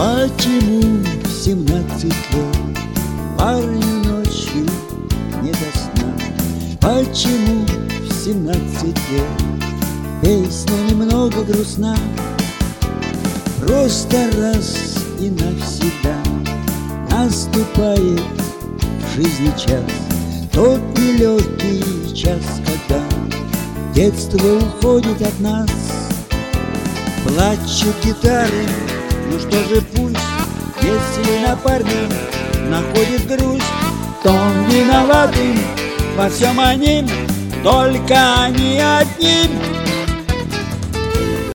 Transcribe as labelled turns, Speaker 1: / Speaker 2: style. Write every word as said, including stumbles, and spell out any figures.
Speaker 1: Почему в семнадцать лет парню ночью не до сна? Почему в семнадцать лет песня немного грустна? Просто раз и навсегда наступает в жизни час, тот нелегкий час, когда детство уходит от нас. Плачут гитары, ну что же пусть, если напарник находит грусть, то он виноватым во всем они, только они одни.